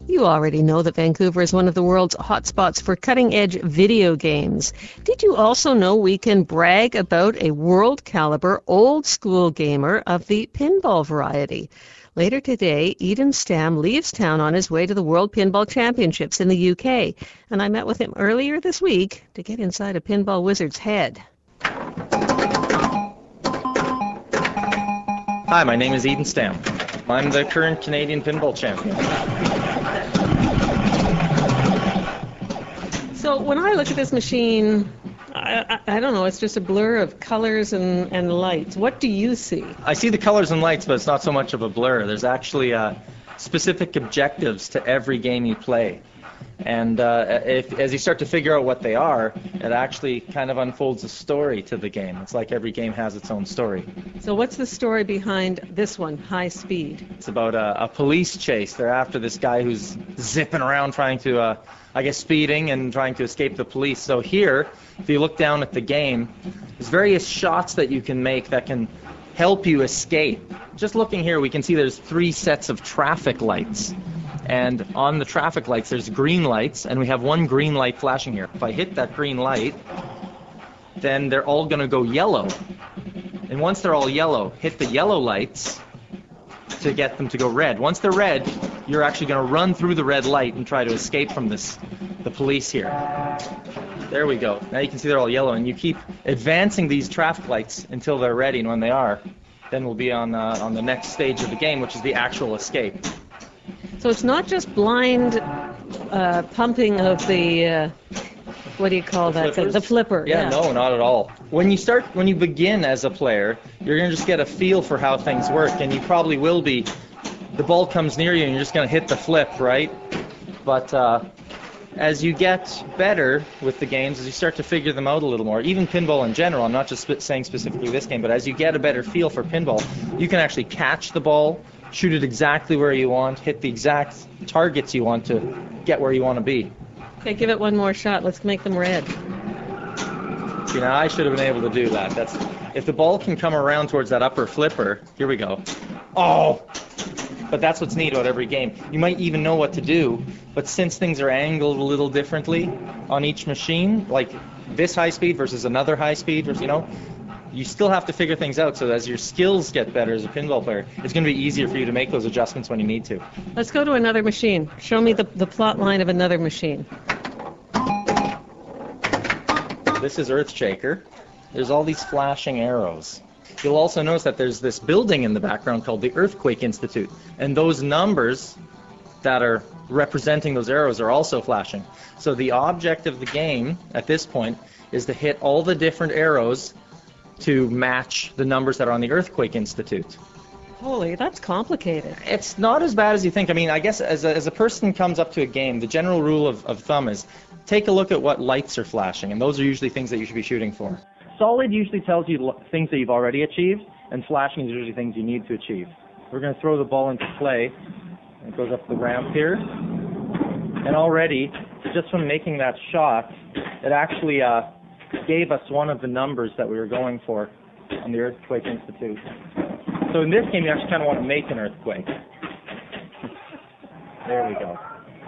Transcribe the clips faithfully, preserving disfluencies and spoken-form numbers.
You already know that Vancouver is one of the world's hotspots for cutting-edge video games. Did you also know we can brag about a world-caliber, old-school gamer of the pinball variety? Later today, Eden Stam leaves town on his way to the World Pinball Championships in the U K, and I met with him earlier this week to get inside a pinball wizard's head. Hi, my name is Eden Stam. I'm the current Canadian pinball champion. So when I look at this machine, I, I, I don't know, it's just a blur of colors and, and lights. What do you see? I see the colors and lights, but it's not so much of a blur. There's actually uh, specific objectives to every game you play. And uh, if, as you start to figure out what they are, it actually kind of unfolds a story to the game. It's like every game has its own story. So what's the story behind this one, High Speed? It's about a, a police chase. They're after this guy who's zipping around trying to, uh, I guess, speeding and trying to escape the police. So here, if you look down at the game, there's various shots that you can make that can help you escape. Just looking here, we can see there's three sets of traffic lights. And on the traffic lights, there's green lights, and we have one green light flashing here. If I hit that green light, then they're all going to go yellow. And once they're all yellow, hit the yellow lights to get them to go red. Once they're red, you're actually going to run through the red light and try to escape from this, the police here. There we go. Now you can see they're all yellow, and you keep advancing these traffic lights until they're ready, and when they are, then we'll be on, uh, on the next stage of the game, which is the actual escape. So it's not just blind uh, pumping of the, uh, what do you call The that thing? flippers? The flipper. Yeah, Yeah, no, not at all. When you start, when you begin as a player, you're going to just get a feel for how things work, and you probably will be, the ball comes near you and you're just going to hit the flip, right? But uh, as you get better with the games, as you start to figure them out a little more, even pinball in general, I'm not just sp- saying specifically this game, but as you get a better feel for pinball, you can actually catch the ball, shoot it exactly where you want, hit the exact targets you want to get where you want to be. Okay, give it one more shot. Let's make them red. See, now I should have been able to do that. That's if the ball can come around towards that upper flipper. Here we go. Oh! But that's what's neat about every game. You might even know what to do, but since things are angled a little differently on each machine, like this high speed versus another high speed, versus, you know, you still have to figure things out. So as your skills get better as a pinball player, it's going to be easier for you to make those adjustments when you need to. Let's go to another machine. Show me the, the plot line of another machine. This is Earthshaker. There's all these flashing arrows. You'll also notice that there's this building in the background called the Earthquake Institute, and those numbers that are representing those arrows are also flashing. So the object of the game at this point is to hit all the different arrows to match the numbers that are on the Earthquake Institute. Holy, that's complicated. It's not as bad as you think. I mean, I guess as a, as a person comes up to a game, the general rule of, of thumb is take a look at what lights are flashing, and those are usually things that you should be shooting for. Solid usually tells you lo- things that you've already achieved, and flashing is usually things you need to achieve. We're going to throw the ball into play. It goes up the ramp here. And already, just from making that shot, it actually uh, gave us one of the numbers that we were going for on the Earthquake Institute. So in this game, you actually kind of want to make an earthquake. There we go.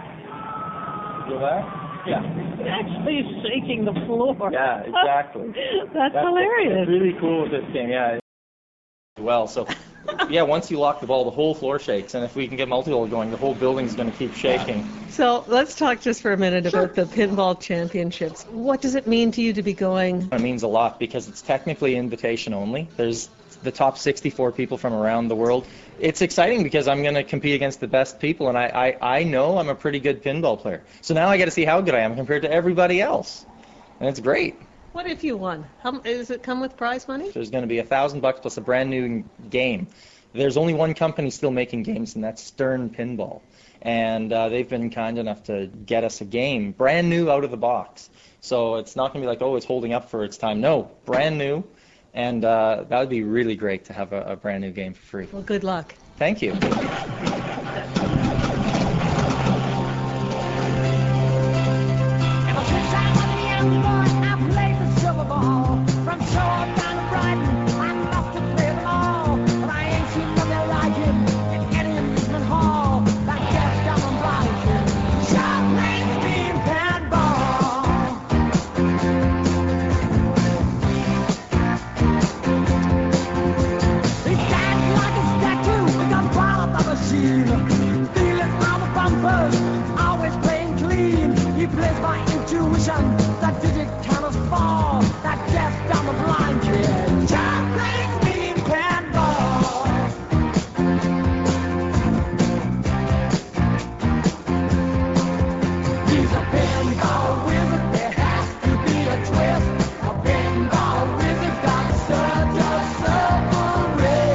Feel that? Yeah. Actually shaking the floor. Yeah, exactly. That's, That's hilarious. It's really cool with this game, yeah. Well, so, yeah, once you lock the ball, the whole floor shakes, and if we can get multi-ball going, the whole building's going to keep shaking. So let's talk just for a minute about the Pinball Championships. What does it mean to you to be going? It means a lot because it's technically invitation only. There's the top sixty-four people from around the world. It's exciting because I'm going to compete against the best people, and I, I, I know I'm a pretty good pinball player. So now I got to see how good I am compared to everybody else, and it's great. What if you won? How, does it come with prize money? There's going to be a thousand bucks plus a brand new game. There's only one company still making games, and that's Stern Pinball. And uh, they've been kind enough to get us a game, brand new out of the box. So it's not going to be like, oh, it's holding up for its time. No, brand new. And uh, that would be really great to have a, a brand new game for free. Well, good luck. Thank you. But I ain't seen nothing like it in any amusement hall. Like Jeff down on Brighton. first, always playing clean. He plays by intuition, that digit counters fall, that deaf, dumb, and blind kid. Jack plays mean pinball. He's a pinball wizard, there has to be a twist. A pinball wizard got such a simple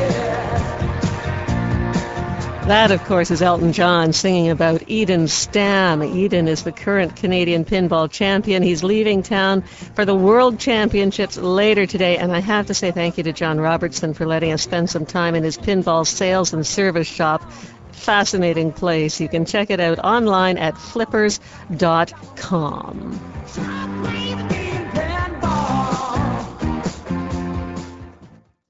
wrist. That, of course, is Elton John singing about Eden Stam. Eden is the current Canadian pinball champion. He's leaving town for the World Championships later today, and I have to say thank you to John Robertson for letting us spend some time in his pinball sales and service shop. Fascinating place. You can check it out online at flippers dot com.